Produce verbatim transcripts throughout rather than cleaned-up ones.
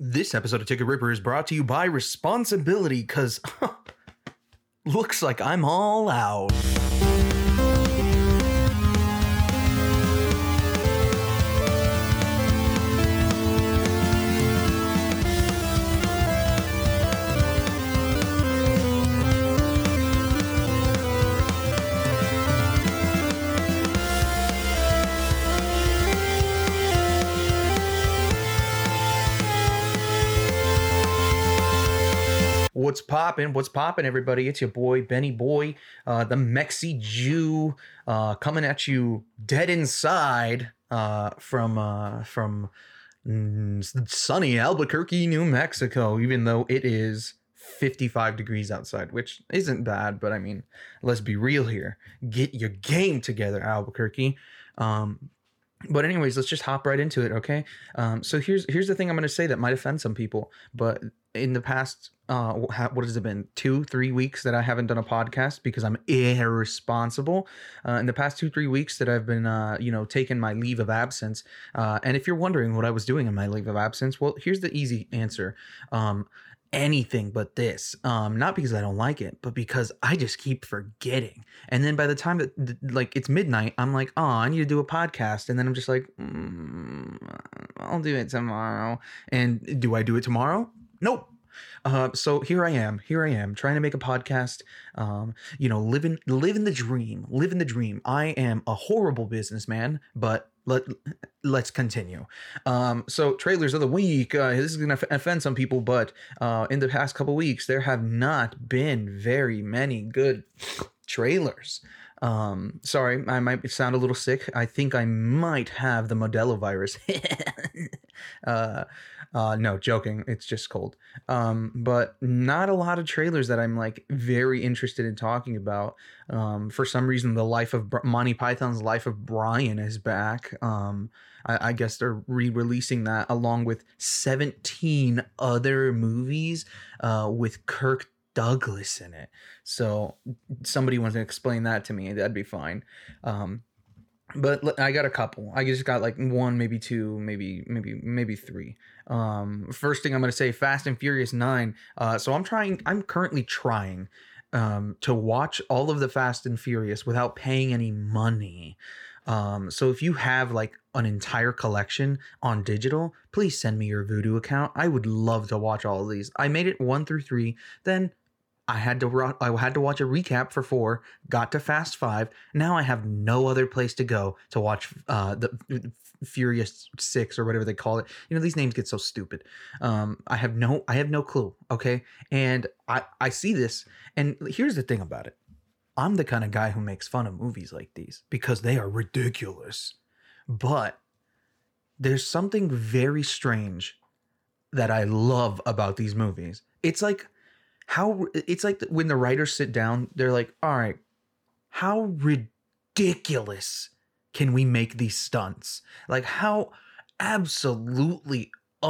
This episode of Ticket Ripper is brought to you by Responsibility, because looks like I'm all out. What's poppin'? What's poppin', everybody? It's your boy, Benny Boy, uh, the Mexi Jew, uh, coming at you dead inside uh, from uh, from mm, sunny Albuquerque, New Mexico, even though it is fifty-five degrees outside, which isn't bad, but I mean, let's be real here. Get your game together, Albuquerque. Um, But anyways, let's just hop right into it, okay? Um, so here's here's the thing I'm going to say that might offend some people, but in the past, uh, what has it been, two, three weeks that I haven't done a podcast because I'm irresponsible. Uh, in the past two, three weeks that I've been, uh, you know, taking my leave of absence. Uh, and if you're wondering what I was doing in my leave of absence, well, here's the easy answer. Um, anything but this, um not because I don't like it, but because I just keep forgetting. And then by the time that like it's midnight, I'm like, oh, I need to do a podcast, and then I'm just like, mm, I'll do it tomorrow. And do I do it tomorrow? Nope. Uh, so here I am, here I am trying to make a podcast, um, you know, living, living the dream, living the dream. I am a horrible businessman, but let, let's continue. Um, so trailers of the week, uh, this is going to offend some people, but, uh, in the past couple weeks, there have not been very many good trailers. Um, sorry, I might sound a little sick. I think I might have the Modelo virus. uh, Uh, no, joking. It's just cold. Um, but not a lot of trailers that I'm like very interested in talking about. Um, for some reason, the life of Br- Monty Python's Life of Brian is back. Um, I, I guess they're re-releasing that along with seventeen other movies, uh, with Kirk Douglas in it. So somebody wants to explain that to me. That'd be fine. Um, But I got a couple. I just got like one, maybe two, maybe, maybe, maybe three. Um, first thing I'm going to say, Fast and Furious nine. Uh, so I'm trying, I'm currently trying um, to watch all of the Fast and Furious without paying any money. Um, so if you have like an entire collection on digital, please send me your Vudu account. I would love to watch all of these. I made it one through three. Then I had to I had to watch a recap for four, got to Fast Five. Now I have no other place to go to watch uh, the Furious Six or whatever they call it. You know, these names get so stupid. Um, I have no I have no clue. Okay, and I I see this, and here's the thing about it. I'm the kind of guy who makes fun of movies like these because they are ridiculous. But there's something very strange that I love about these movies. It's like How it's like when the writers sit down, they're like, all right, how ridiculous can we make these stunts? Like, how absolutely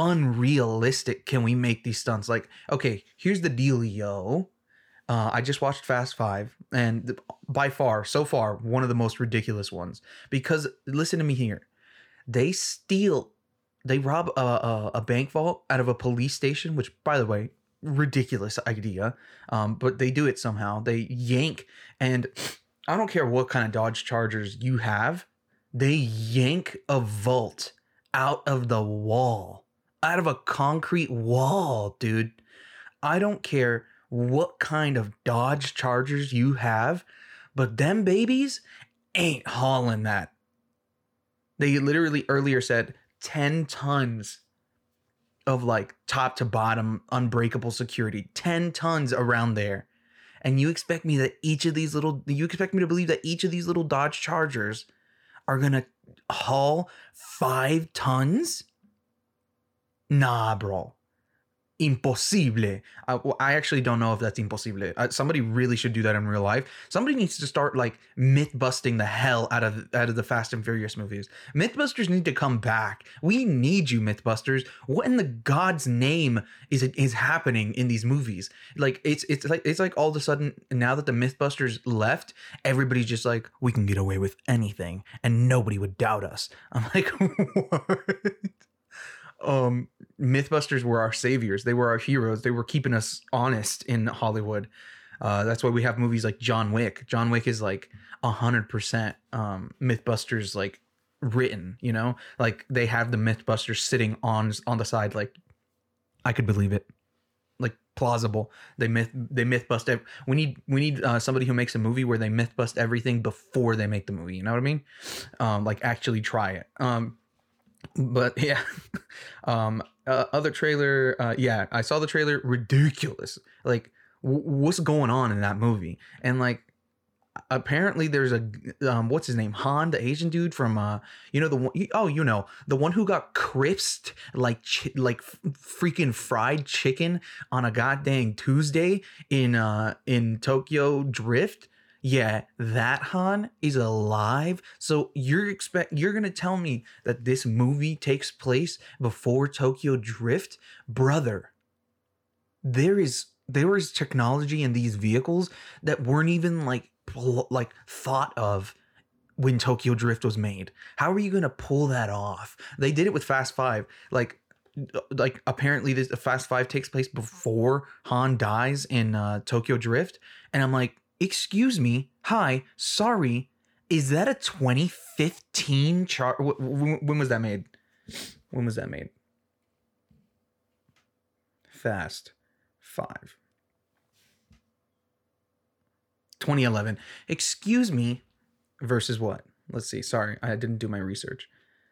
unrealistic can we make these stunts? Like, okay, here's the deal, yo. Uh, I just watched Fast Five, and by far, so far, one of the most ridiculous ones. Because listen to me here, they steal, they rob a, a, a bank vault out of a police station, which, by the way, ridiculous idea, um but they do it somehow. They yank, and I don't care what kind of Dodge Chargers you have, they yank a vault out of the wall, out of a concrete wall, dude. I don't care what kind of Dodge Chargers you have, but them babies ain't hauling that. They literally earlier said ten tons of like top to bottom unbreakable security, ten tons around there. And you expect me that each of these little, you expect me to believe that each of these little Dodge Chargers are going to haul five tons? Nah, bro. Imposible. I, well, I actually don't know if that's imposible. Uh, somebody really should do that in real life. Somebody needs to start like myth busting the hell out of out of the Fast and Furious movies. Mythbusters need to come back. We need you, Mythbusters. What in the God's name is it is happening in these movies? Like it's it's like it's like all of a sudden, now that the Mythbusters left, everybody's just like, we can get away with anything and nobody would doubt us. I'm like, what? um, Mythbusters were our saviors. They were our heroes. They were keeping us honest in Hollywood. Uh, that's why we have movies like John Wick. John Wick is like a hundred percent um, Mythbusters like written. You know, like they have the Mythbusters sitting on on the side. Like I could believe it. Like plausible. They myth they myth bust. Ev- we need we need uh, somebody who makes a movie where they myth bust everything before they make the movie. You know what I mean? Um, like actually try it. Um, but yeah. um, uh, other trailer. Uh, yeah, I saw the trailer. Ridiculous. Like w- what's going on in that movie? And like apparently there's a um what's his name, Han, the Asian dude from uh you know the one, oh you know the one who got crisped like chi- like f- freaking fried chicken on a goddamn Tuesday in uh in Tokyo Drift. Yeah, that Han is alive. So you're expect you're gonna tell me that this movie takes place before Tokyo Drift? Brother, there is there is technology in these vehicles that weren't even like pl- like thought of when Tokyo Drift was made. How are you gonna pull that off? They did it with Fast Five. Like, like apparently this the Fast Five takes place before Han dies in uh, Tokyo Drift, and I'm like, excuse me, hi, sorry, is that a twenty fifteen char? wh- wh- When was that made? When was that made? Fast Five. twenty eleven. Excuse me, versus what? Let's see. Sorry, I didn't do my research.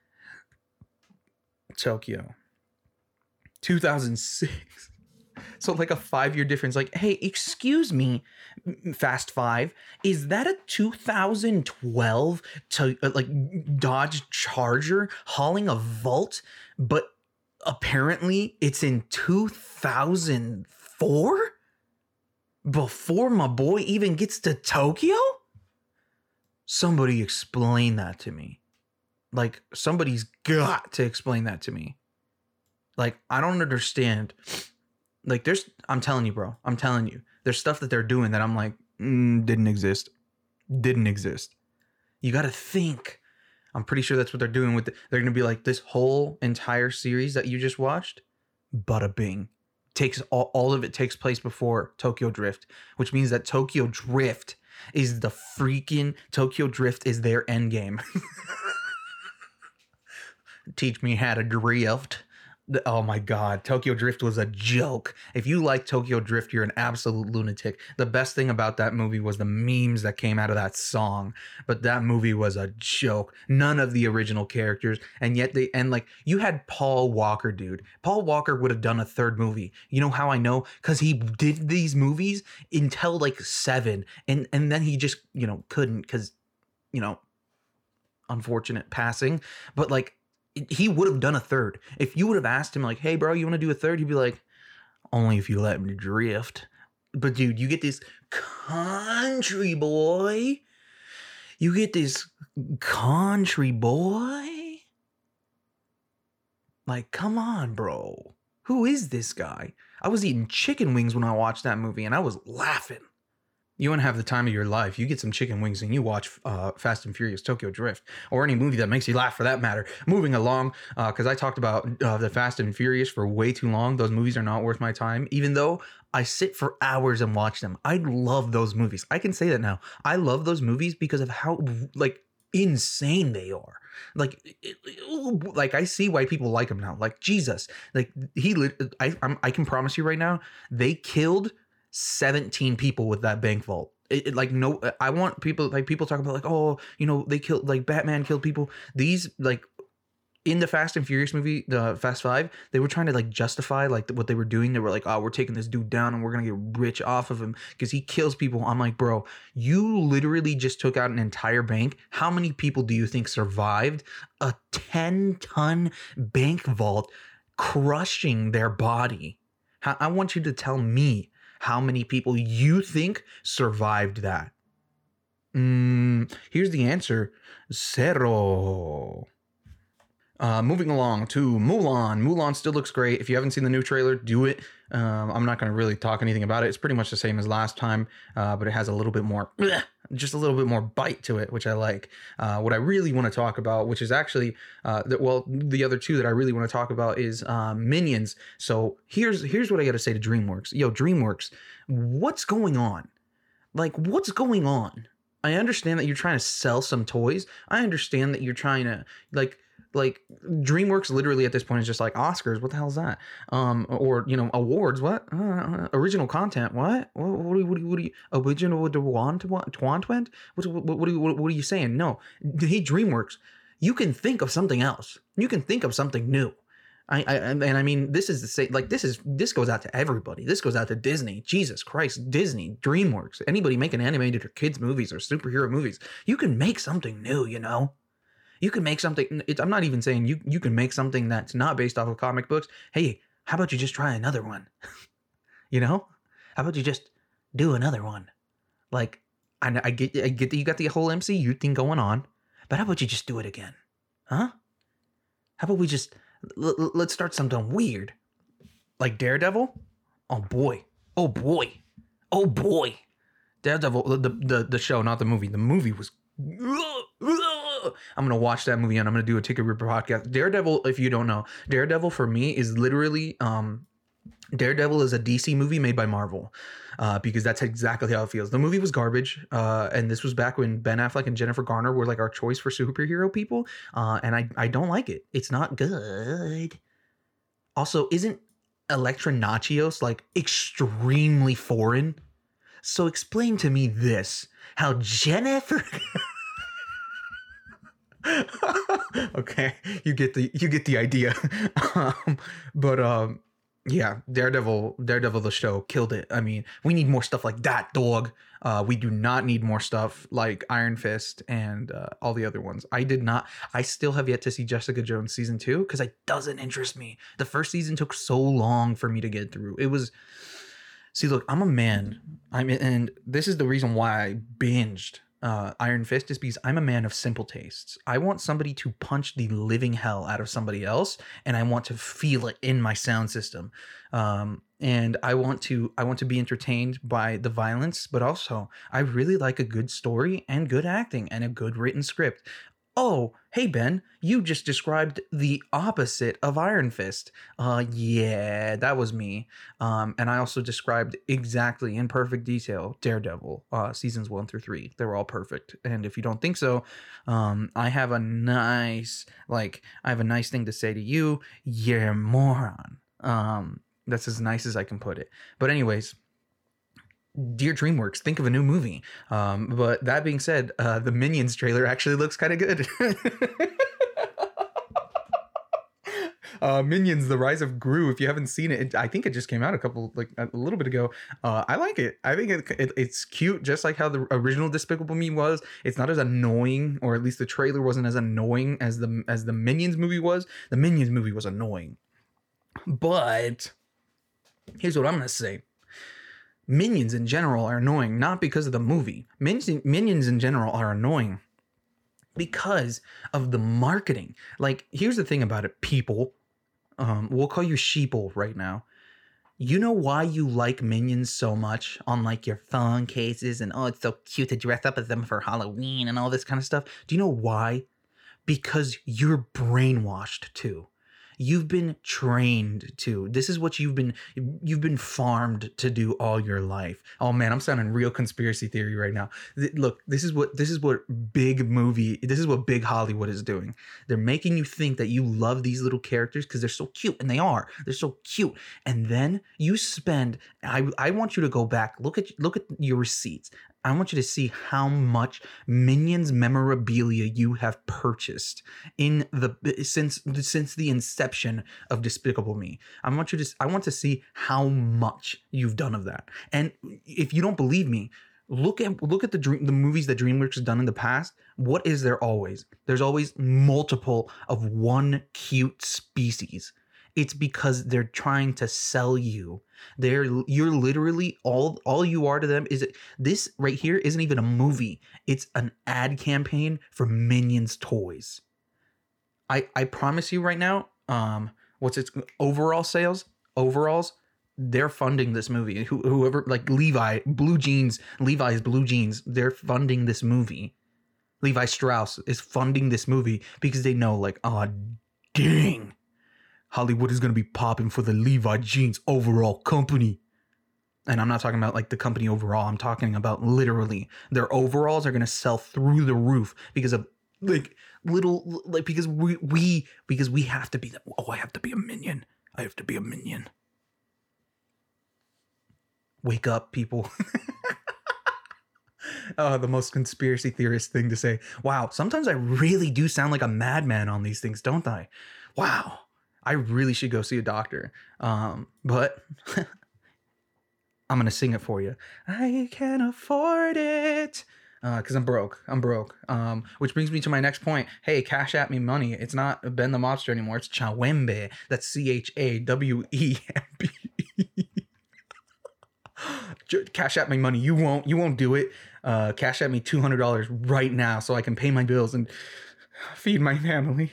Tokyo, two thousand six. So like a five year difference. Like, hey, excuse me, Fast Five, is that a two thousand twelve to uh, like Dodge Charger hauling a vault, but apparently it's in two thousand four before my boy even gets to Tokyo? Somebody explain that to me. Like, somebody's got to explain that to me. Like, I don't understand. Like, there's, I'm telling you, bro, I'm telling you, there's stuff that they're doing that I'm like, mm, didn't exist. Didn't exist. You got to think. I'm pretty sure that's what they're doing with it. They're going to be like, this whole entire series that you just watched, bada bing. Takes all, all of it takes place before Tokyo Drift, which means that Tokyo Drift is the freaking Tokyo Drift is their end game. Teach me how to drift. Oh my god, Tokyo Drift was a joke. If you like Tokyo Drift, you're an absolute lunatic. The best thing about that movie was the memes that came out of that song, but that movie was a joke. None of the original characters, and yet they and like you had Paul Walker, dude. Paul Walker would have done a third movie. You know how I know? Because he did these movies until like seven, and and then he just you know couldn't because you know unfortunate passing, but like he would have done a third. If you would have asked him like, hey bro, you want to do a third? He'd be like, only if you let me drift. But dude, you get this country boy. You get this country boy. Like, come on, bro. Who is this guy? I was eating chicken wings when I watched that movie and I was laughing. You want to have the time of your life, you get some chicken wings and you watch uh, Fast and Furious Tokyo Drift, or any movie that makes you laugh for that matter. Moving along, because uh, I talked about uh, the Fast and Furious for way too long. Those movies are not worth my time, even though I sit for hours and watch them. I love those movies. I can say that now. I love those movies because of how like insane they are. Like, it, it, like I see why people like them now. Like Jesus, like he, I, I'm, I can promise you right now, they killed seventeen people with that bank vault. It, it, like no, I want people like people talk about like, oh, you know, they killed like Batman killed people. These like in the Fast and Furious movie, the Fast Five, they were trying to like justify like what they were doing. They were like, oh, we're taking this dude down and we're gonna get rich off of him because he kills people. I'm like, bro, you literally just took out an entire bank. How many people do you think survived a ten ton bank vault crushing their body? How, I want you to tell me how many people you think survived that. Mm, here's the answer. Zero. Uh, moving along to Mulan. Mulan still looks great. If you haven't seen the new trailer, do it. Um, I'm not going to really talk anything about it. It's pretty much the same as last time, uh, but it has a little bit more, just a little bit more bite to it, which I like. Uh, what I really want to talk about, which is actually, uh, the, well, the other two that I really want to talk about is uh, Minions. So here's here's what I got to say to DreamWorks. Yo, DreamWorks, what's going on? Like, what's going on? I understand that you're trying to sell some toys. I understand that you're trying to, like, like DreamWorks literally at this point is just like Oscars. What the hell is that? Um, or, you know, awards. What? Uh, original content. What? What, what, do you, what, do you, what do you, original with the want twant? What, what, what, what, what are you saying? No. Hey, DreamWorks, you can think of something else. You can think of something new. I, I and I mean, this is the same, like, this is, this goes out to everybody. This goes out to Disney. Jesus Christ, Disney, DreamWorks, anybody making animated or kids movies or superhero movies. You can make something new, you know? You can make something, it's, I'm not even saying you, you can make something that's not based off of comic books. Hey, how about you just try another one? You know? How about you just do another one? Like, I, I get I get that you got the whole M C U thing going on, but how about you just do it again? Huh? How about we just, l- l- let's start something weird. Like Daredevil? Oh boy. Oh boy. Oh boy. Daredevil, the, the, the show, not the movie. The movie was... I'm gonna watch that movie and I'm gonna do a Ticket Ripper podcast. Daredevil, if you don't know, Daredevil for me is literally um Daredevil is a D C movie made by Marvel, uh, because that's exactly how it feels. The movie was garbage, uh, and this was back when Ben Affleck and Jennifer Garner were like our choice for superhero people, uh, and I I don't like it. It's not good. Also, isn't Elektra Nachios like extremely foreign? So explain to me this: how Jennifer. Okay, you get the you get the idea. um, but um, yeah, Daredevil, Daredevil the show killed it. I mean, we need more stuff like that, dog. Uh, we do not need more stuff like Iron Fist and uh, all the other ones. I did not. I still have yet to see Jessica Jones season two because it doesn't interest me. The first season took so long for me to get through. It was. See, look, I'm a man. I'm and this is the reason why I binged uh, Iron Fist is because I'm a man of simple tastes. I want somebody to punch the living hell out of somebody else, and I want to feel it in my sound system. Um, and I want to I want to be entertained by the violence, but also I really like a good story and good acting and a good written script. Oh, hey, Ben, you just described the opposite of Iron Fist. Uh, yeah, that was me. Um, and I also described exactly in perfect detail Daredevil, uh, seasons one through three. They were all perfect. And if you don't think so, um, I have a nice, like, I have a nice thing to say to you. You're a moron. Um, that's as nice as I can put it. But anyways, dear DreamWorks, think of a new movie. Um, but that being said, uh, the Minions trailer actually looks kind of good. uh, Minions: The Rise of Gru. If you haven't seen it, it, I think it just came out a couple, like a little bit ago. Uh, I like it. I think it, it, it's cute, just like how the original Despicable Me was. It's not as annoying, or at least the trailer wasn't as annoying as the as the Minions movie was. The Minions movie was annoying, but here's what I'm gonna say. Minions in general are annoying, not because of the movie. Minions, minions in general are annoying because of the marketing. Like, here's the thing about it, people. Um, we'll call you sheeple right now. You know why you like Minions so much on like your phone cases and, oh, it's so cute to dress up as them for Halloween and all this kind of stuff? Do you know why? Because you're brainwashed too. You've been trained to. This is what you've been you've been farmed to do all your life. Oh man, I'm sounding real conspiracy theory right now. Th- look, this is what this is what big movie, this is what big Hollywood is doing. They're making you think that you love these little characters because they're so cute, and they are. They're so cute. And then you spend I I want you to go back, look at look at your receipts. I want you to see how much Minions memorabilia you have purchased in the since since the inception of Despicable Me. I want you to I want to see how much you've done of that. And if you don't believe me, look at look at the dream, the movies that DreamWorks has done in the past. What is there always? There's always multiple of one cute species. It's because they're trying to sell you. They're you're literally all all you are to them is it, this right here isn't even a movie. It's an ad campaign for Minions toys. I I promise you right now, um, what's its overall sales? Overalls, they're funding this movie. Who, whoever, like Levi, Blue Jeans, Levi's Blue Jeans, they're funding this movie. Levi Strauss is funding this movie because they know, like, oh, dang, Hollywood is going to be popping for the Levi Jeans overall company. And I'm not talking about like the company overall. I'm talking about literally their overalls are going to sell through the roof because of like little, like, because we, we, because we have to be the, oh, I have to be a minion. I have to be a minion. Wake up, people. Oh, the most conspiracy theorist thing to say. Wow, sometimes I really do sound like a madman on these things, don't I? Wow, I really should go see a doctor. Um, but I'm going to sing it for you. I can afford it. Because uh, I'm broke. I'm broke. Um, which brings me to my next point. Hey, cash at me money. It's not Ben the Mobster anymore. It's Chawembe. That's C H A W E M B. Cash at me money. You won't. You won't do it. Uh, cash at me two hundred dollars right now so I can pay my bills and feed my family.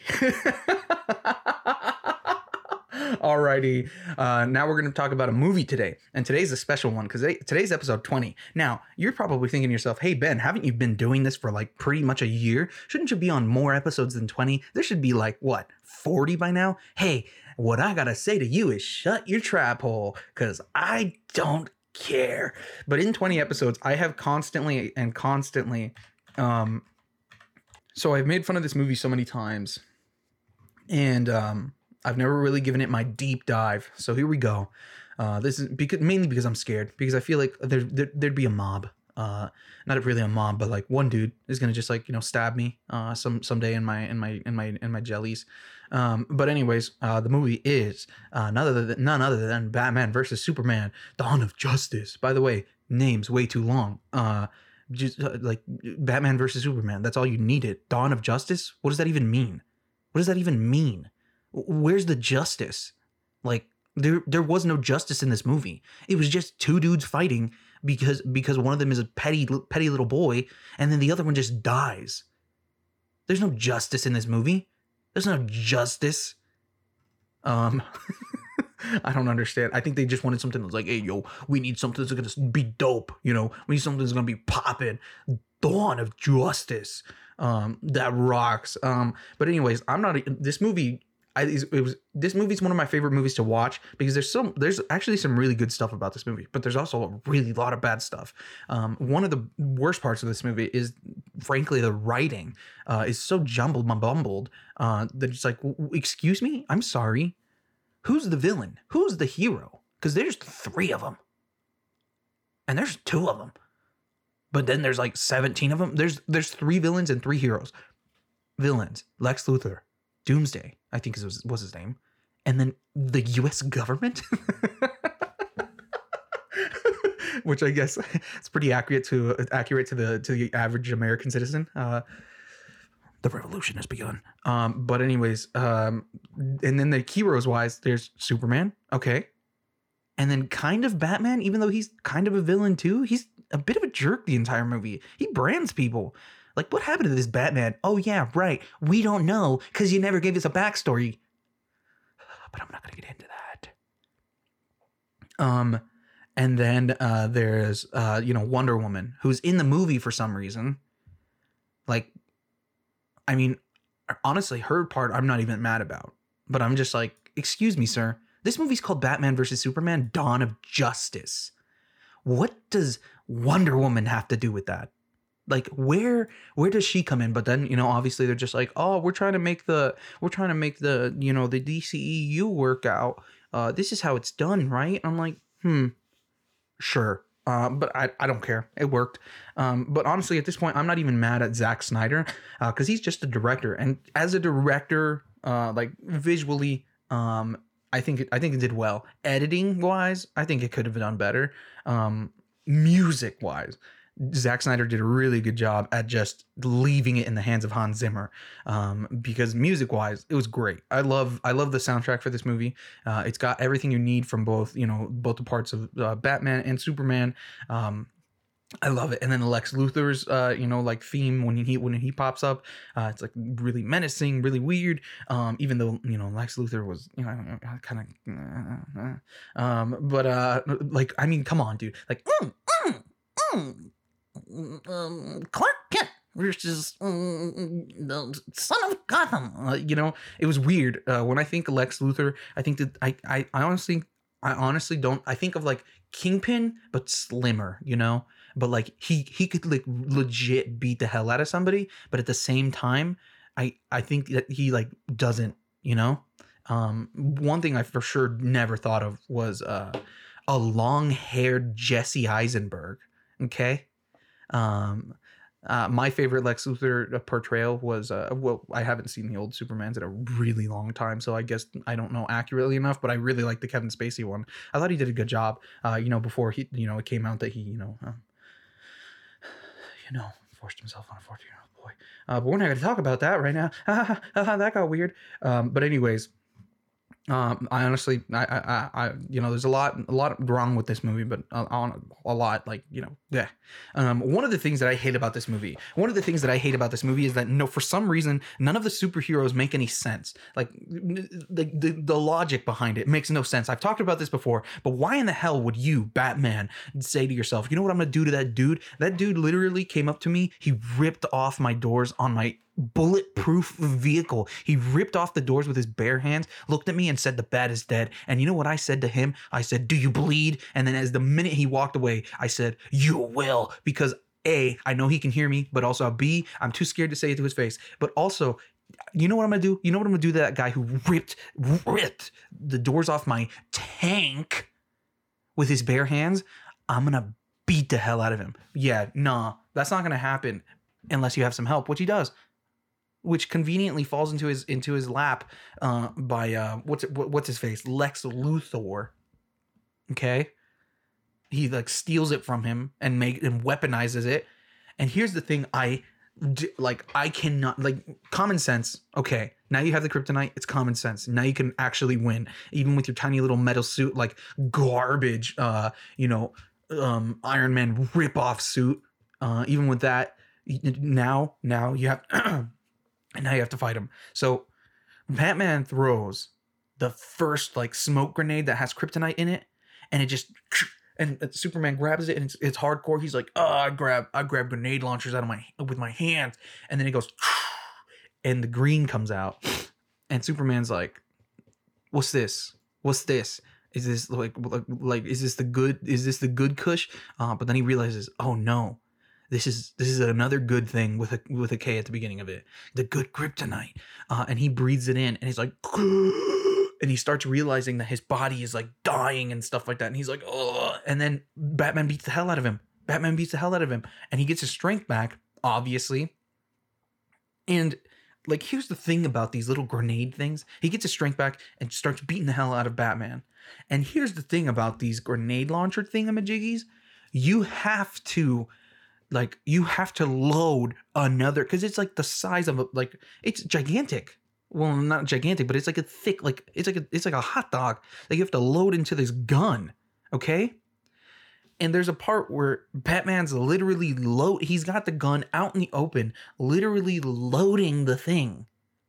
Alrighty. Uh, now we're going to talk about a movie today. And today's a special one because today's episode twenty. Now, you're probably thinking to yourself, hey, Ben, haven't you been doing this for like pretty much a year? Shouldn't you be on more episodes than twenty? There should be like, what, forty by now? Hey, what I got to say to you is shut your trap hole because I don't care. But in twenty episodes, I have constantly and constantly... Um, so I've made fun of this movie so many times. And... Um, I've never really given it my deep dive. So here we go. Uh, this is because mainly because I'm scared because I feel like there, there there'd be a mob. Uh, not really a mob, but like one dude is gonna just like, you know, stab me uh, some someday in my in my in my in my jellies. Um, but anyways, uh, the movie is uh, none other than none other than Batman versus Superman: Dawn of Justice. By the way, name's way too long. Uh, just uh, like Batman versus Superman. That's all you needed. Dawn of Justice. What does that even mean? What does that even mean? Where's the justice? Like there there was no justice in this movie. It was just two dudes fighting because because one of them is a petty petty little boy and then the other one just dies. There's no justice in this movie. There's no justice. Um I don't understand. I think they just wanted something that's like, hey, yo, we need something that's gonna be dope, you know? We need something that's gonna be popping. Dawn of Justice. Um, that rocks. Um, but anyways, I'm not this movie. I, it was this movie's one of my favorite movies to watch because there's some there's actually some really good stuff about this movie, but there's also a really lot of bad stuff. Um, one of the worst parts of this movie is, frankly, the writing uh, is so jumbled, mumbled uh, that it's like, excuse me, I'm sorry, who's the villain? Who's the hero? Because there's three of them, and there's two of them, but then there's like seventeen of them. There's there's three villains and three heroes. Villains: Lex Luthor, Doomsday, I think was, was his name. And then the U S government, which I guess it's pretty accurate to accurate to the to the average American citizen. Uh, the revolution has begun. Um, but anyways, um, and then the heroes wise, there's Superman, okay, and then kind of Batman, even though he's kind of a villain too. He's a bit of a jerk the entire movie. He brands people. Like, what happened to this Batman? Oh, yeah, right. We don't know because you never gave us a backstory. But I'm not going to get into that. Um, and then uh, there's, uh, you know, Wonder Woman, who's in the movie for some reason. Like, I mean, honestly, her part I'm not even mad about. But I'm just like, excuse me, sir. This movie's called Batman versus Superman: Dawn of Justice. What does Wonder Woman have to do with that? Like, where where does she come in? But then, you know, obviously they're just like, oh, we're trying to make the we're trying to make the, you know, the D C E U work out. Uh, this is how it's done, right? I'm like, hmm, sure. Uh, but I, I don't care. It worked. Um, but honestly, at this point, I'm not even mad at Zack Snyder because uh, he's just a director. And as a director, uh, like visually, um, I think it, I think it did well. Editing wise, I think it could have done better. Um, music wise, Zack Snyder did a really good job at just leaving it in the hands of Hans Zimmer, um, because music-wise, it was great. I love, I love the soundtrack for this movie. Uh, it's got everything you need from both, you know, both the parts of uh, Batman and Superman. Um, I love it. And then Lex Luthor's, uh, you know, like theme when he when he pops up, uh, it's like really menacing, really weird. Um, even though you know Lex Luthor was, you know, kind of, uh, um, but uh, like I mean, come on, dude, like, mm, mm, mm, um, Clark Kent versus um, the son of Gotham. Uh, you know, it was weird. Uh, when I think of Lex Luthor, I think that I, I, I honestly, I honestly don't. I think of like Kingpin, but slimmer. You know. But like he he could like legit beat the hell out of somebody, but at the same time, I I think that he like doesn't, you know. Um, one thing I for sure never thought of was uh, a long-haired Jesse Eisenberg. Okay, um, uh, my favorite Lex Luthor portrayal was uh, well, I haven't seen the old Supermans in a really long time, so I guess I don't know accurately enough. But I really like the Kevin Spacey one. I thought he did a good job. Uh, you know, before he, you know, it came out that he, you know. Um, you know, forced himself on a fourteen-year-old boy. Uh, but we're not going to talk about that right now. That got weird. Um, but anyways, um, I honestly, I, I, I, you know, there's a lot, a lot wrong with this movie, but on a, a lot, like, you know, yeah. Um, one of the things that I hate about this movie, one of the things that I hate about this movie is that no, for some reason, none of the superheroes make any sense. Like the, the, the logic behind it makes no sense. I've talked about this before, but why in the hell would you, Batman, say to yourself, you know what I'm going to do to that dude? That dude literally came up to me. He ripped off my doors on my bulletproof vehicle. He ripped off the doors with his bare hands, looked at me and said, the bat is dead. And you know what I said to him? I said, do you bleed? And then as the minute he walked away, I said, you will, because A, I know he can hear me, but also B, I'm too scared to say it to his face. But also, you know what I'm gonna do? You know what I'm gonna do to that guy who ripped, ripped the doors off my tank with his bare hands? I'm gonna beat the hell out of him. Yeah, nah, that's not gonna happen unless you have some help, which he does. Which conveniently falls into his into his lap uh, by uh, what's it, what's his face, Lex Luthor. Okay, he like steals it from him and make and weaponizes it. And here's the thing, I like I cannot like common sense. Okay, now you have the kryptonite. It's common sense. Now you can actually win, even with your tiny little metal suit, like garbage. Uh, you know, um, Iron Man rip off suit. Uh, even with that, now now you have. And now you have to fight him. So Batman throws the first like smoke grenade that has kryptonite in it, and it just and Superman grabs it and it's, it's hardcore. He's like, oh, I grab I grab grenade launchers out of my with my hands, and then it goes, and the green comes out, and Superman's like, what's this? What's this? Is this like like, like is this the good? Is this the good Kush? Uh, but then he realizes, oh no. This is this is another good thing with a with a K at the beginning of it. The good kryptonite. Uh, and he breathes it in and he's like, and he starts realizing that his body is like dying and stuff like that. And he's like, oh, and then Batman beats the hell out of him. Batman beats the hell out of him. And he gets his strength back, obviously. And like, here's the thing about these little grenade things. He gets his strength back and starts beating the hell out of Batman. And here's the thing about these grenade launcher thingamajiggies. You have to Like you have to load another, because it's like the size of a, like it's gigantic. Well, not gigantic, but it's like a thick, like it's like a it's like a hot dog that you have to load into this gun. Okay. And there's a part where Batman's literally load. He's got the gun out in the open, literally loading the thing.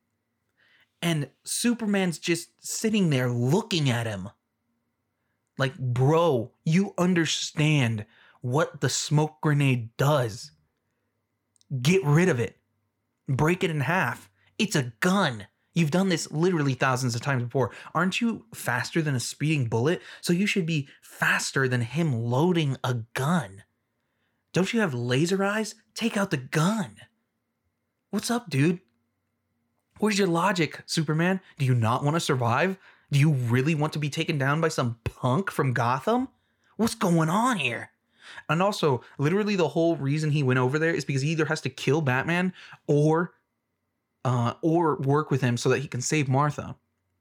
And Superman's just sitting there looking at him. Like, bro, you understand what the smoke grenade does. Get rid of it. Break it in half. It's a gun. You've done this literally thousands of times before. Aren't you faster than a speeding bullet? So you should be faster than him loading a gun. Don't you have laser eyes? Take out the gun. What's up, dude? Where's your logic, Superman? Do you not want to survive? Do you really want to be taken down by some punk from Gotham? What's going on here? And also, literally the whole reason he went over there is because he either has to kill Batman or uh, or work with him so that he can save Martha.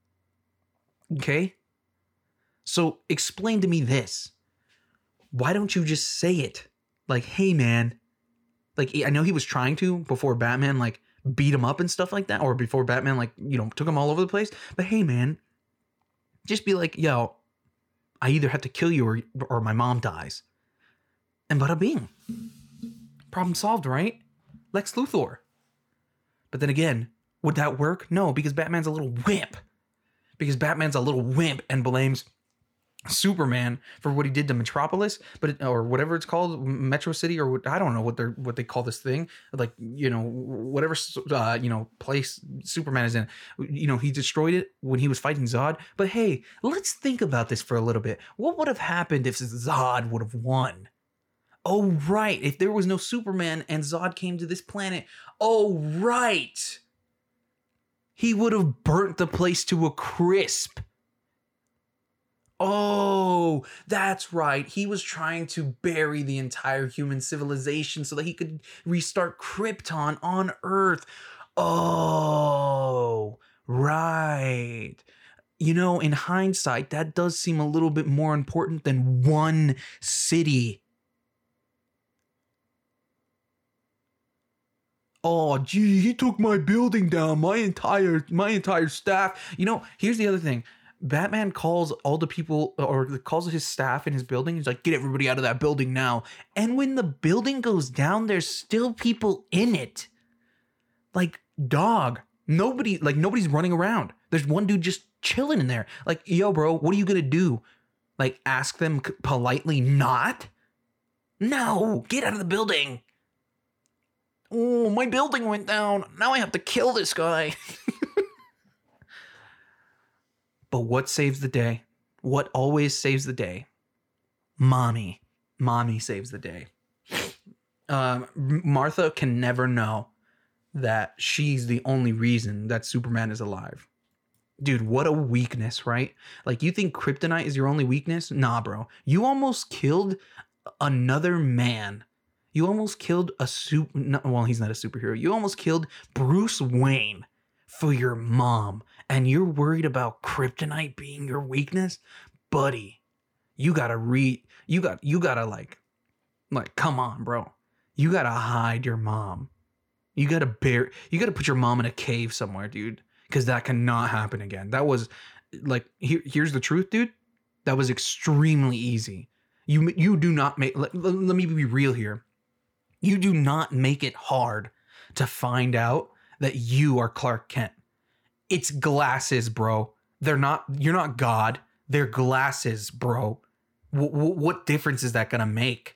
Okay? So explain to me this. Why don't you just say it? Like, hey, man. Like, I know he was trying to before Batman, like, beat him up and stuff like that. Or before Batman, like, you know, took him all over the place. But hey, man. Just be like, yo, I either have to kill you or, or my mom dies. And bada bing. Problem solved, right? Lex Luthor. But then again, would that work? No, because Batman's a little wimp. Because Batman's a little wimp and blames Superman for what he did to Metropolis, but it, or whatever it's called, Metro City, or what, I don't know what they're what they call this thing, like, you know, whatever uh, you know place Superman is in. You know, he destroyed it when he was fighting Zod. But hey, let's think about this for a little bit. What would have happened if Zod would have won? Oh right, if there was no Superman and Zod came to this planet. Oh right, he would have burnt the place to a crisp. Oh, that's right. He was trying to bury the entire human civilization so that he could restart Krypton on Earth. Oh, right. You know, in hindsight, that does seem a little bit more important than one city. Oh, gee, he took my building down, my entire my entire staff. You know, here's the other thing. Batman calls all the people, or calls his staff in his building. He's like, get everybody out of that building now. And when the building goes down, there's still people in it. Like, dog. Nobody, like, nobody's running around. There's one dude just chilling in there. Like, yo, bro, what are you gonna do? Like, ask them politely not? No, get out of the building. Oh, my building went down. Now I have to kill this guy. But what saves the day? What always saves the day? Mommy. Mommy saves the day. Um, Martha can never know that she's the only reason that Superman is alive. Dude, what a weakness, right? Like, you think kryptonite is your only weakness? Nah, bro. You almost killed another man. You almost killed a super... No, well, he's not a superhero. You almost killed Bruce Wayne for your mom. And you're worried about kryptonite being your weakness? Buddy, you gotta read... You got... You gotta, like... Like, come on, bro. You gotta hide your mom. You gotta bear... You gotta put your mom in a cave somewhere, dude. Because that cannot happen again. That was... Like, here, here's the truth, dude. That was extremely easy. You, you do not make... Let, let me be real here. You do not make it hard to find out that you are Clark Kent. It's glasses, bro. They're not, you're not God. They're glasses, bro. W- w- what difference is that going to make?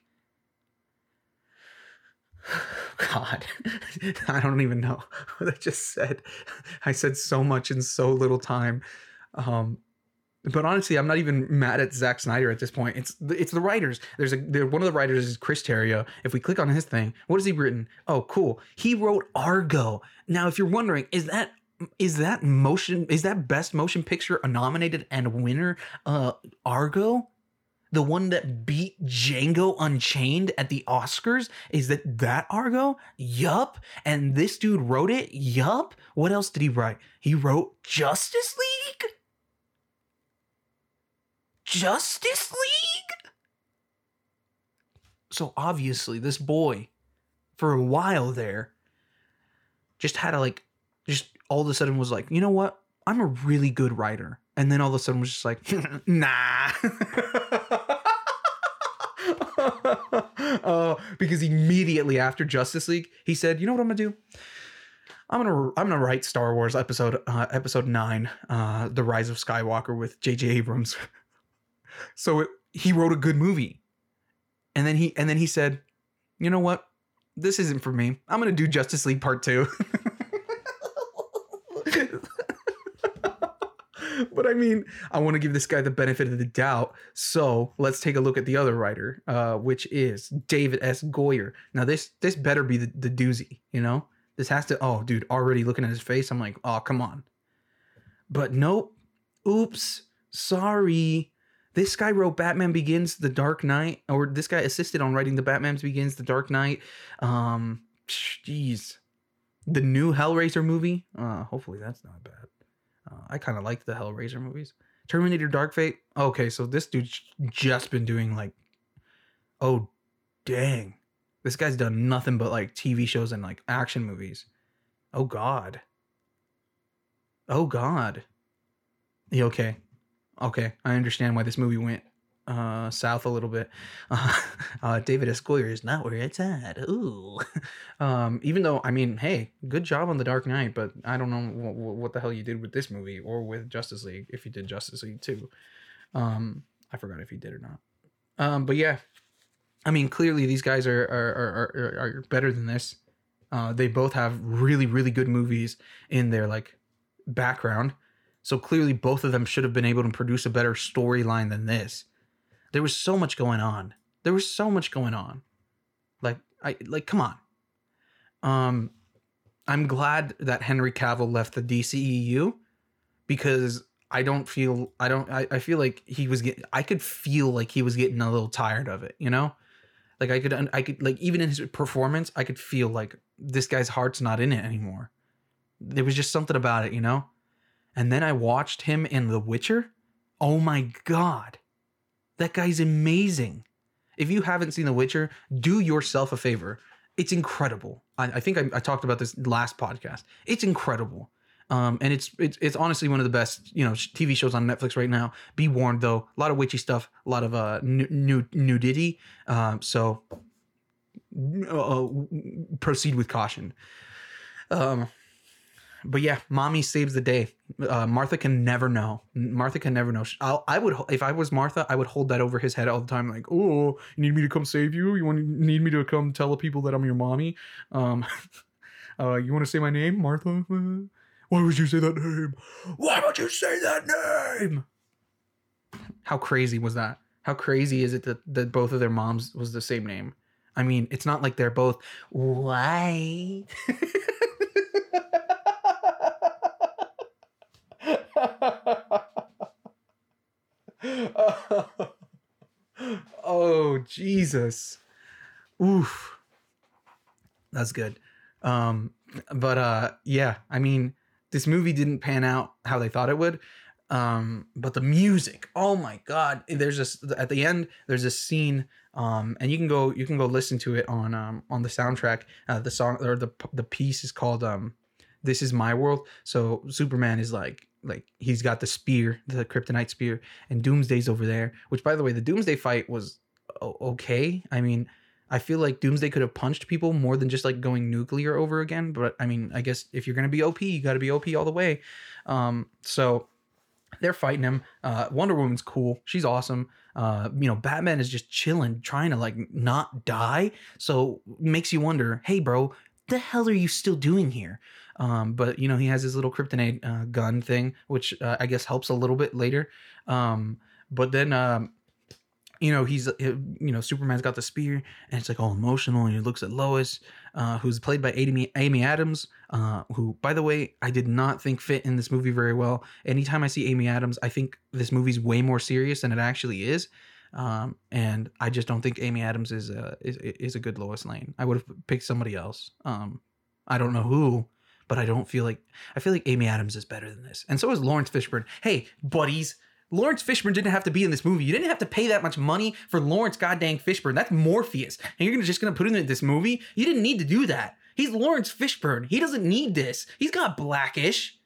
God, I don't even know what I just said. I said so much in so little time. Um, but honestly, I'm not even mad at Zack Snyder at this point. It's it's the writers. There's a there, one of the writers is Chris Terrio. If we click on his thing, what has he written? Oh, cool. He wrote Argo. Now, if you're wondering, is that is that motion is that best motion picture nominated and winner uh Argo? The one that beat Django Unchained at the Oscars? Is that that Argo? Yup. And this dude wrote it? Yup. What else did he write? He wrote Justice League? Justice League? So obviously this boy, for a while there, just had to like, just all of a sudden was like, you know what? I'm a really good writer. And then all of a sudden was just like, nah. uh, because immediately after Justice League, he said, you know what I'm gonna do? I'm gonna I'm gonna write Star Wars episode uh, episode nine, uh, The Rise of Skywalker with J J Abrams. So it, he wrote a good movie, and then he and then he said, you know what? This isn't for me. I'm gonna do Justice League Part Two. But I mean, I want to give this guy the benefit of the doubt. So let's take a look at the other writer, uh, which is David S. Goyer. Now this this better be the, the doozy, you know? This has to, oh, dude, already looking at his face, I'm like, oh, come on. But nope. Oops. Sorry. This guy wrote Batman Begins, The Dark Knight, or this guy assisted on writing the Batman Begins, The Dark Knight. Um, jeez. The new Hellraiser movie. Uh, hopefully that's not bad. Uh, I kind of like the Hellraiser movies. Terminator Dark Fate. Okay, so this dude's just been doing like, oh, dang. This guy's done nothing but like T V shows and like action movies. Oh, God. Oh, God. Yeah, okay. Okay, I understand why this movie went uh, south a little bit. Uh, uh, David S. Goyer is not where it's at. Ooh. Um, even though, I mean, hey, good job on The Dark Knight, but I don't know what, what the hell you did with this movie or with Justice League, if you did Justice League too. Um, I forgot if you did or not. Um, but yeah, I mean, clearly these guys are are are, are, are better than this. Uh, they both have really, really good movies in their like background. So clearly both of them should have been able to produce a better storyline than this. There was so much going on. There was so much going on. Like, I like, come on. Um, I'm glad that Henry Cavill left the D C E U because I don't feel, I don't, I, I feel like he was getting, I could feel like he was getting a little tired of it, you know? Like I could, I could, like, even in his performance, I could feel like this guy's heart's not in it anymore. There was just something about it, you know? And then I watched him in The Witcher. Oh my God. That guy's amazing. If you haven't seen The Witcher, do yourself a favor. It's incredible. I, I think I, I talked about this last podcast. It's incredible. Um, and it's, it's it's honestly one of the best, you know, T V shows on Netflix right now. Be warned though, a lot of witchy stuff, a lot of uh nu- nudity. Um, so uh, proceed with caution. Um, but yeah, mommy saves the day. Uh, Martha can never know. Martha can never know. I'll, I would, if I was Martha, I would hold that over his head all the time. Like, oh, you need me to come save you? You want need me to come tell people that I'm your mommy? Um, uh, you want to say my name, Martha? Why would you say that name? Why would you say that name? How crazy was that? How crazy is it that, that both of their moms was the same name? I mean, it's not like they're both white. Oh, Jesus. Oof. That's good. Um, but uh, yeah, I mean, this movie didn't pan out how they thought it would. Um, but the music, oh my God, there's this at the end, there's this scene, um, and you can go, you can go listen to it on, um, on the soundtrack. Uh, the song or the, the piece is called, um, This Is My World. So Superman is like, like he's got the spear, the kryptonite spear, and Doomsday's over there, which by the way, the Doomsday fight was okay. I mean, I feel like Doomsday could have punched people more than just like going nuclear over again. But I mean, I guess if you're going to be O P, you got to be O P all the way. Um, so they're fighting him. Uh, Wonder Woman's cool. She's awesome. Uh, you know, Batman is just chilling, trying to like not die. So makes you wonder, hey, bro, the hell are you still doing here? Um, but you know, he has his little kryptonite uh, gun thing, which uh, I guess helps a little bit later. Um, but then, um, you know, he's, you know, Superman's got the spear and it's like all emotional. And he looks at Lois, uh, who's played by Amy, Amy Adams, uh, who, by the way, I did not think fit in this movie very well. Anytime I see Amy Adams, I think this movie's way more serious than it actually is. Um, and I just don't think Amy Adams is a, is, is a good Lois Lane. I would have picked somebody else. Um, I don't know who, but I don't feel like, I feel like Amy Adams is better than this. And so is Lawrence Fishburne. Hey, buddies. Lawrence Fishburne didn't have to be in this movie. You didn't have to pay that much money for Lawrence goddamn Fishburne. That's Morpheus. And you're just going to put him in this movie? You didn't need to do that. He's Lawrence Fishburne. He doesn't need this. He's got Blackish.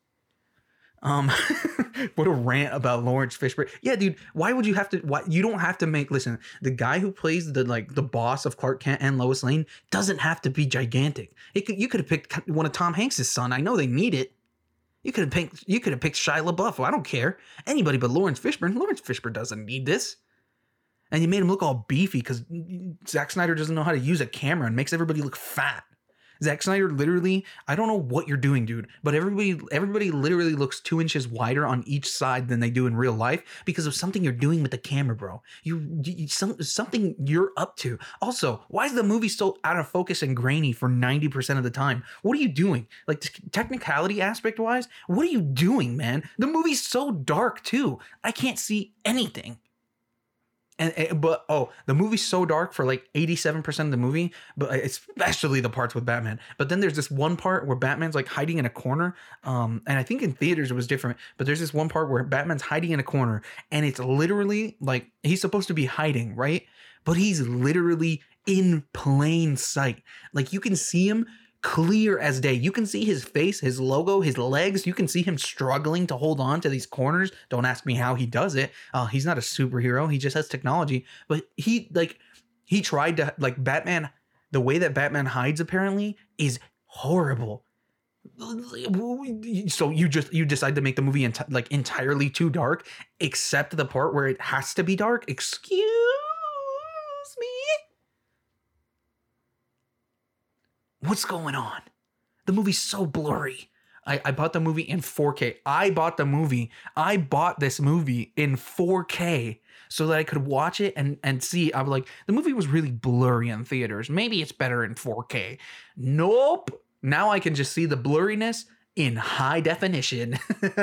Um, what a rant about Lawrence Fishburne. Yeah, dude, why would you have to, why, you don't have to make, listen, the guy who plays the, like, the boss of Clark Kent and Lois Lane doesn't have to be gigantic. It could, you could have picked one of Tom Hanks' son. I know they need it. You could have picked. You could have picked Shia LaBeouf. I don't care. Anybody but Lawrence Fishburne. Lawrence Fishburne doesn't need this. And you made him look all beefy because Zack Snyder doesn't know how to use a camera and makes everybody look fat. Zack Snyder literally, I don't know what you're doing, dude, but everybody, everybody literally looks two inches wider on each side than they do in real life because of something you're doing with the camera, bro. You, you some, something you're up to. Also, why is the movie so out of focus and grainy for ninety percent of the time? What are you doing? Like t- technicality aspect wise, what are you doing, man? The movie's so dark too. I can't see anything. And, and but oh, the movie's so dark for like eighty-seven percent of the movie, but especially the parts with Batman. But then there's this one part where Batman's like hiding in a corner. Um, and I think in theaters it was different, but there's this one part where Batman's hiding in a corner and it's literally like he's supposed to be hiding, right? But he's literally in plain sight. Like you can see him clear as day. You can see his face, his logo, his legs. You can see him struggling to hold on to these corners. Don't ask me how he does it. Uh, he's not a superhero. He just has technology. But he like he tried to like Batman. The way that Batman hides apparently is horrible. So you just you decide to make the movie enti- like entirely too dark, except the part where it has to be dark. Excuse me. What's going on? The movie's so blurry. I, I bought the movie in four K. I bought the movie. I bought this movie in four K so that I could watch it and, and see. I was like, the movie was really blurry in theaters. Maybe it's better in four K. Nope. Now I can just see the blurriness in high definition.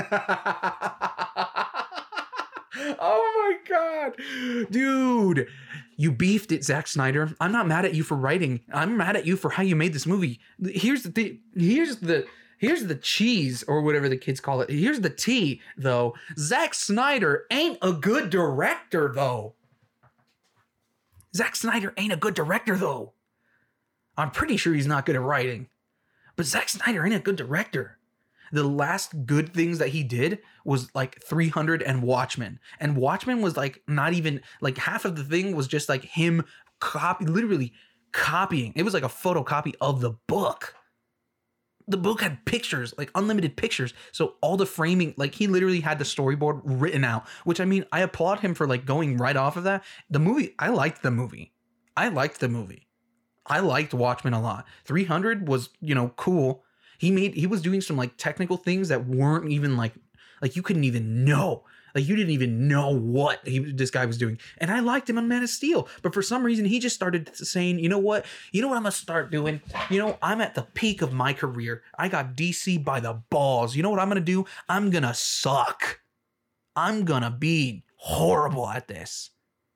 Oh my God. Dude, you beefed it, Zack Snyder. I'm not mad at you for writing. I'm mad at you for how you made this movie. Here's the thing. Here's the here's the cheese, or whatever the kids call it. Here's the tea, though. Zack Snyder ain't a good director, though. Zack Snyder ain't a good director, though. I'm pretty sure he's not good at writing. But Zack Snyder ain't a good director. The last good things that he did was like three hundred and Watchmen. And Watchmen was like not even like half of the thing was just like him copy, literally copying. It was like a photocopy of the book. The book had pictures, like unlimited pictures. So all the framing, like he literally had the storyboard written out, which I mean, I applaud him for like going right off of that. The movie, I liked the movie. I liked the movie. I liked Watchmen a lot. three hundred was, you know, cool. He made, he was doing some like technical things that weren't even like, like you couldn't even know. Like you didn't even know what he, this guy was doing. And I liked him on Man of Steel. But for some reason, he just started saying, you know what? You know what I'm going to start doing? You know, I'm at the peak of my career. I got D C by the balls. You know what I'm going to do? I'm going to suck. I'm going to be horrible at this.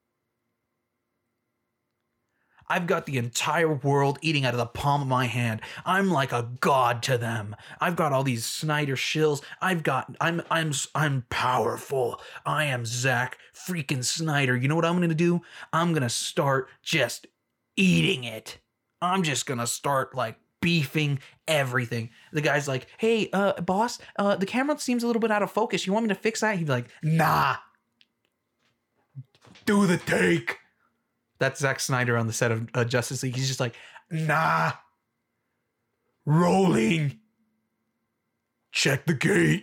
I've got the entire world eating out of the palm of my hand. I'm like a god to them. I've got all these Snyder shills. I've got, I'm, I'm, I'm powerful. I am Zack freaking Snyder. You know what I'm going to do? I'm going to start just eating it. I'm just going to start like beefing everything. The guy's like, hey, uh, boss, uh, the camera seems a little bit out of focus. You want me to fix that? He'd be like, nah. Do the take. That's Zack Snyder on the set of uh, Justice League. He's just like, nah. Rolling. Check the gate.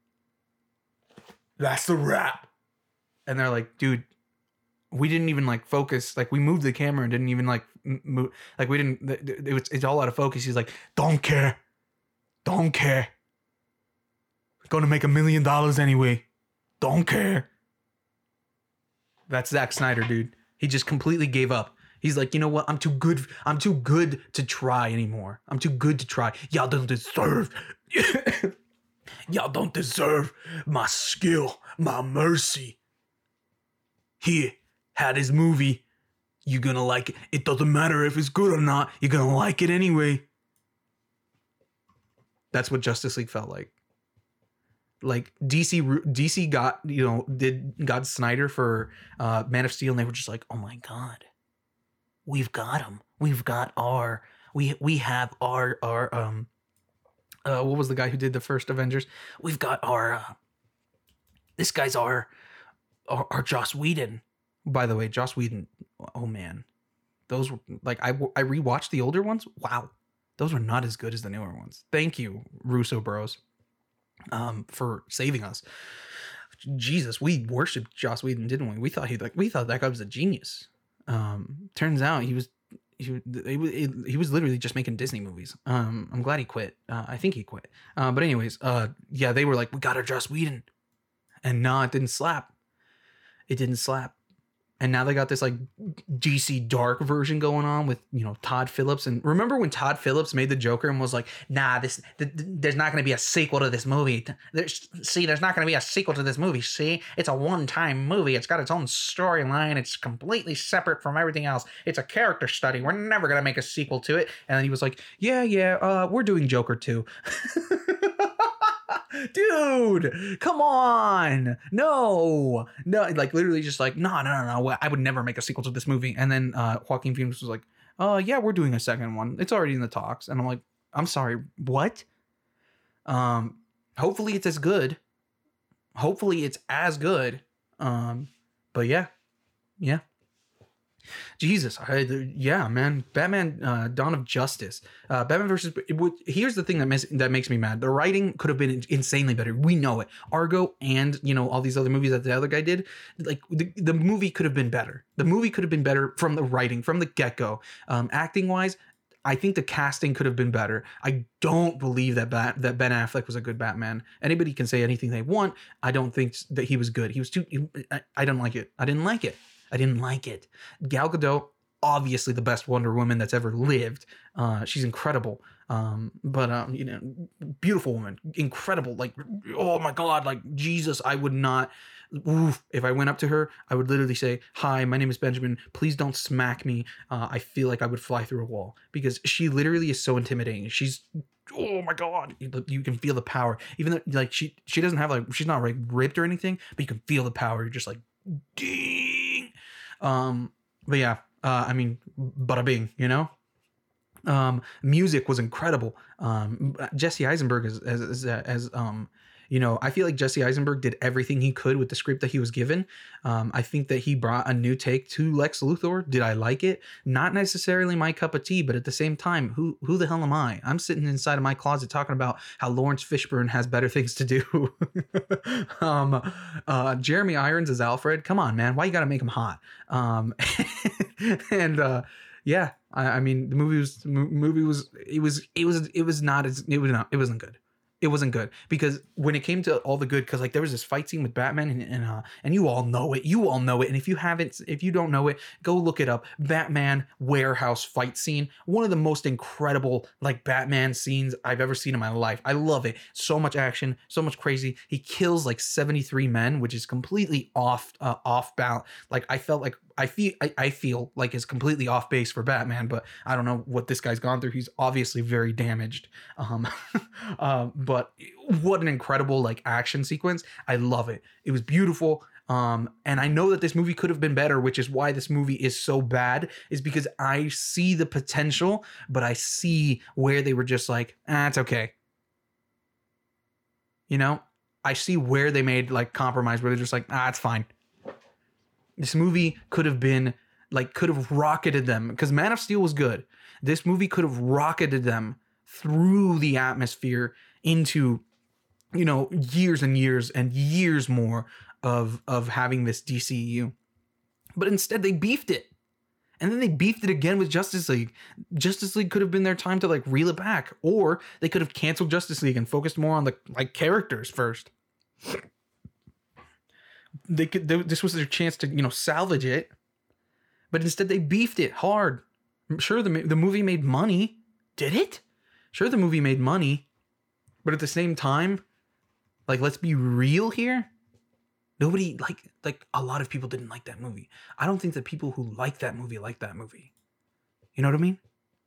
That's the wrap. And they're like, dude, we didn't even like focus. Like we moved the camera and didn't even like move. Like we didn't, it was, it's all out of focus. He's like, don't care. Don't care. Going to make a million dollars anyway. Don't care. That's Zack Snyder, dude. He just completely gave up. He's like, you know what? I'm too good. I'm too good to try anymore. I'm too good to try. Y'all don't deserve. Y'all don't deserve my skill, my mercy. Here, had his movie. You're gonna like it. It doesn't matter if it's good or not. You're gonna like it anyway. That's what Justice League felt like. Like D C, D C got, you know, did got Snyder for uh, Man of Steel, and they were just like, oh my God, we've got him. We've got our, we we have our, our, um, uh, what was the guy who did the first Avengers? We've got our, uh, this guy's our, our, our Joss Whedon. By the way, Joss Whedon, oh man, those were, like, I, I rewatched the older ones. Wow, those were not as good as the newer ones. Thank you, Russo bros. Um, for saving us. Jesus, we worshipped Joss Whedon, didn't we? We thought he like we thought that guy was a genius. Um, turns out he was he he, he was literally just making Disney movies. Um, I'm glad he quit. Uh, I think he quit. Uh, but anyways, uh, yeah, they were like, we got our Joss Whedon, and no, it didn't slap. It didn't slap. And now they got this like D C dark version going on with, you know, Todd Phillips. And remember when Todd Phillips made the Joker and was like, nah, this th- th- there's not going to be a sequel to this movie. There's, see, there's not going to be a sequel to this movie. See, it's a one-time movie. It's got its own storyline. It's completely separate from everything else. It's a character study. We're never going to make a sequel to it. And then he was like, yeah, yeah, uh, we're doing Joker too. Dude, come on. No, no, like literally just like, no, no, no, no. I would never make a sequel to this movie. And then uh, Joaquin Phoenix was like, uh, yeah, we're doing a second one. It's already in the talks. And I'm like, I'm sorry, what? Um, hopefully it's as good. Hopefully it's as good. Um, but yeah, yeah. Jesus, I, yeah, man. Batman, uh, Dawn of Justice, uh, Batman versus. It would, here's the thing that makes that makes me mad. The writing could have been insanely better. We know it. Argo and you know all these other movies that the other guy did. Like the, the movie could have been better. The movie could have been better from the writing, from the get go. Um, acting wise, I think the casting could have been better. I don't believe that Bat, that Ben Affleck was a good Batman. Anybody can say anything they want. I don't think that he was good. He was too. He, I, I don't like it. I didn't like it. I didn't like it. Gal Gadot, obviously the best Wonder Woman that's ever lived. Uh, she's incredible. Um, but um, you know, beautiful woman, incredible. Like, oh my God, like Jesus, I would not. Oof, if I went up to her, I would literally say, "Hi, my name is Benjamin. Please don't smack me. Uh, I feel like I would fly through a wall," because she literally is so intimidating. She's oh my God, you can feel the power. Even though like she she doesn't have like she's not like ripped or anything, but you can feel the power. You're just like, ding. Um, but yeah, uh, I mean, bada bing, you know. Um, music was incredible. Um, Jesse Eisenberg as as as, as um. You know, I feel like Jesse Eisenberg did everything he could with the script that he was given. Um, I think that he brought a new take to Lex Luthor. Did I like it? Not necessarily my cup of tea, but at the same time, who who the hell am I? I'm sitting inside of my closet talking about how Lawrence Fishburne has better things to do. um, uh, Jeremy Irons as Alfred. Come on, man. Why you got to make him hot? Um, and uh, yeah, I, I mean, the movie was movie was it was it was it was not as it was not it wasn't good. It wasn't good because when it came to all the good, because like there was this fight scene with Batman and and, uh, and you all know it, you all know it, and if you haven't, if you don't know it, go look it up. Batman warehouse fight scene, one of the most incredible like Batman scenes I've ever seen in my life. I love it. So much action, so much crazy. He kills like seventy-three men, which is completely off uh, off balance. Like I felt like. I feel I, I feel like is completely off base for Batman, but I don't know what this guy's gone through. He's obviously very damaged. Um, uh, but what an incredible like action sequence. I love it. It was beautiful. Um, and I know that this movie could have been better, which is why this movie is so bad, is because I see the potential, but I see where they were just like, ah, it's okay. You know, I see where they made like compromise, where they're just like, ah, it's fine. This movie could have been like could have rocketed them because Man of Steel was good. This movie could have rocketed them through the atmosphere into, you know, years and years and years more of of having this D C U. But instead they beefed it. And then they beefed it again with Justice League. Justice League could have been their time to like reel it back, or they could have canceled Justice League and focused more on the like characters first. They could. They, this was their chance to, you know, salvage it, but instead they beefed it hard. Sure, the the movie made money. Did it? Sure, the movie made money, but at the same time, like, let's be real here. Nobody like like a lot of people didn't like that movie. I don't think that people who like that movie like that movie. You know what I mean?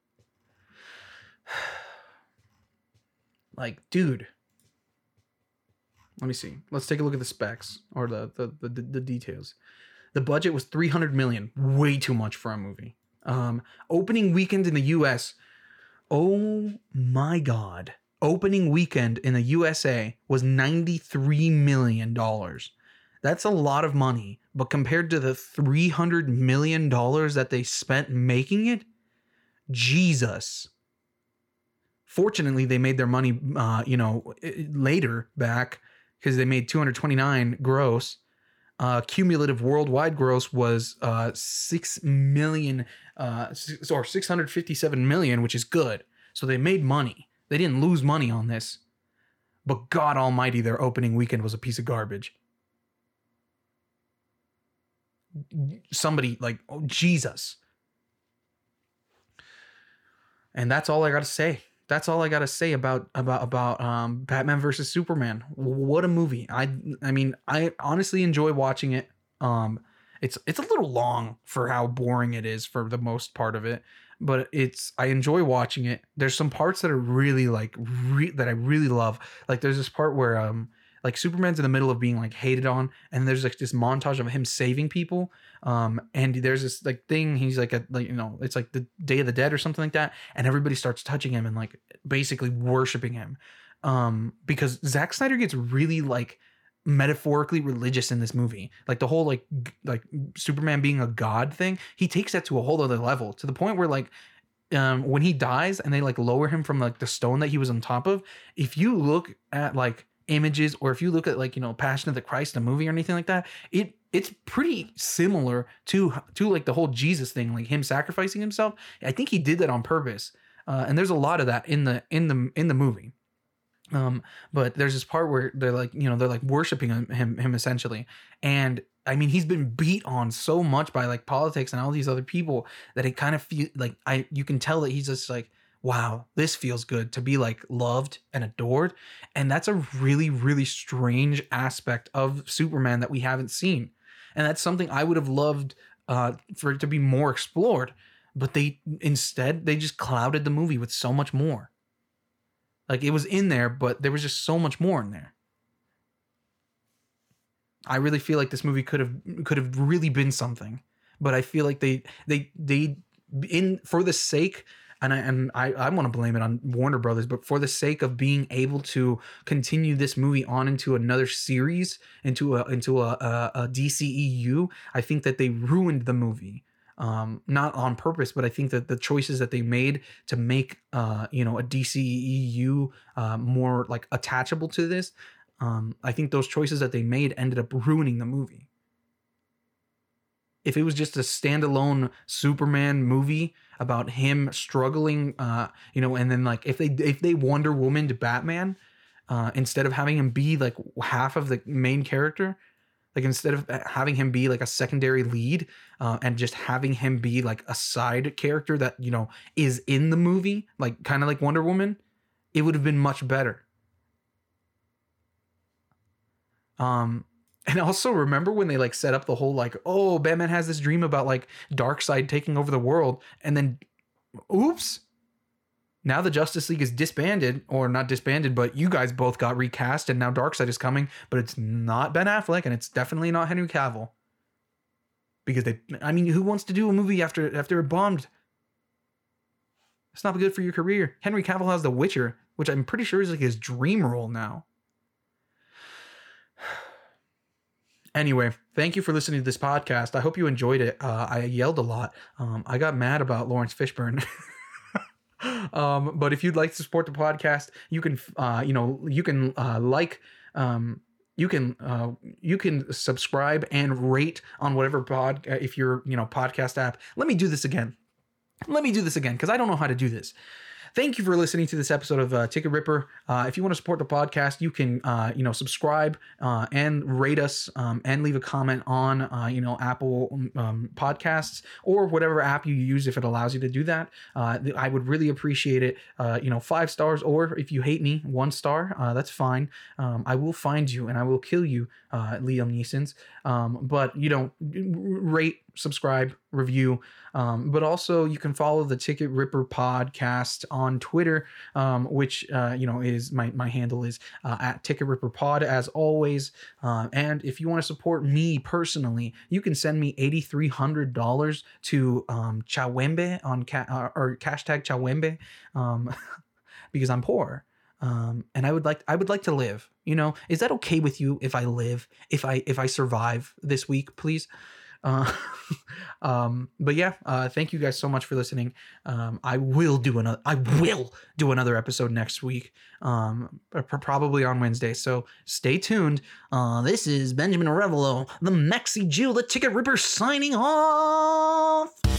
Like, dude. Let me see. Let's take a look at the specs or the the the, the details. The budget was three hundred million, way too much for a movie. Um, opening weekend in the U S. Oh my God! Opening weekend in the U S A was ninety-three million dollars. That's a lot of money, but compared to the three hundred million dollars that they spent making it, Jesus. Fortunately, they made their money, uh, you know, later back. Because they made two hundred twenty-nine gross. Uh, cumulative worldwide gross was uh, six million, uh, or six hundred fifty-seven million, which is good. So they made money. They didn't lose money on this. But God Almighty, their opening weekend was a piece of garbage. Somebody like, oh, Jesus. And that's all I got to say. That's all I gotta say about about about um, Batman versus Superman. What a movie! I I mean, I honestly enjoy watching it. Um, it's it's a little long for how boring it is for the most part of it, but it's I enjoy watching it. There's some parts that are really like re- that I really love. Like there's this part where um like Superman's in the middle of being like hated on, and there's like this montage of him saving people. Um, and there's this like thing. He's like a like you know, it's like the Day of the Dead or something like that, and everybody starts touching him and like basically worshiping him. Um, because Zack Snyder gets really like metaphorically religious in this movie. Like the whole like g- like Superman being a god thing, he takes that to a whole other level, to the point where like um when he dies and they like lower him from like the stone that he was on top of, if you look at like images, or if you look at like, you know, Passion of the Christ, the movie or anything like that, it it's pretty similar to to like the whole Jesus thing, like him sacrificing himself. I think he did that on purpose. Uh, and there's a lot of that in the in the in the movie. Um, but there's this part where they're like, you know, they're like worshiping him, him, him essentially. And I mean, he's been beat on so much by like politics and all these other people that it kind of feel like I, you can tell that he's just like, wow, this feels good to be like loved and adored. And that's a really, really strange aspect of Superman that we haven't seen. And that's something I would have loved uh, for it to be more explored. But they instead, they just clouded the movie with so much more. Like it was in there, but there was just so much more in there. I really feel like this movie could have could have really been something, but I feel like they they they in for the sake, and I and I, I want to blame it on Warner Brothers, but for the sake of being able to continue this movie on into another series, into a into a, a, a D C E U, I think that they ruined the movie. Um, not on purpose, but I think that the choices that they made to make, uh, you know, a D C E U uh, more like attachable to this, um, I think those choices that they made ended up ruining the movie. If it was just a standalone Superman movie about him struggling, uh, you know, and then like if they if they Wonder Woman to Batman, uh, instead of having him be like half of the main character. Like instead of having him be like a secondary lead uh, and just having him be like a side character that, you know, is in the movie, like kind of like Wonder Woman, it would have been much better. Um, and also remember when they like set up the whole like, oh, Batman has this dream about like Darkseid taking over the world, and then oops. Now the Justice League is disbanded, or not disbanded, but you guys both got recast, and now Darkseid is coming, but it's not Ben Affleck, and it's definitely not Henry Cavill. Because they, I mean, who wants to do a movie after after it bombed? It's not good for your career. Henry Cavill has The Witcher, which I'm pretty sure is like his dream role now. Anyway, thank you for listening to this podcast. I hope you enjoyed it. Uh, I yelled a lot. Um, I got mad about Lawrence Fishburne. Um, but if you'd like to support the podcast, you can, uh, you know, you can, uh, like, um, you can, uh, you can subscribe and rate on whatever pod, uh, if you're, you know, podcast app. Let me do this again. Let me do this again, because I don't know how to do this. Thank you for listening to this episode of uh, Ticket Ripper. Uh, if you want to support the podcast, you can, uh, you know, subscribe uh, and rate us um, and leave a comment on, uh, you know, Apple um, Podcasts or whatever app you use if it allows you to do that. Uh, I would really appreciate it. Uh, you know, five stars, or if you hate me, one star. Uh, that's fine. Um, I will find you and I will kill you, uh, Liam Neeson's. Um, but you know, rate, subscribe, review. Um, but also you can follow the Ticket Ripper podcast on Twitter, um, which, uh, you know, is my, my handle is uh, at Ticket Ripper Pod as always. Uh, and if you want to support me personally, you can send me eight thousand three hundred dollars to um, Chawembe on ca- uh, or hashtag Chawembe um, because I'm poor. Um, and I would like, I would like to live, you know, is that okay with you if I live, if I, if I survive this week, please? Uh, um, but yeah, uh, thank you guys so much for listening. Um, I will do another, I will do another episode next week, um, probably on Wednesday. So stay tuned. Uh, this is Benjamin Arevalo, the Mexi Jew, the Ticket Ripper, signing off.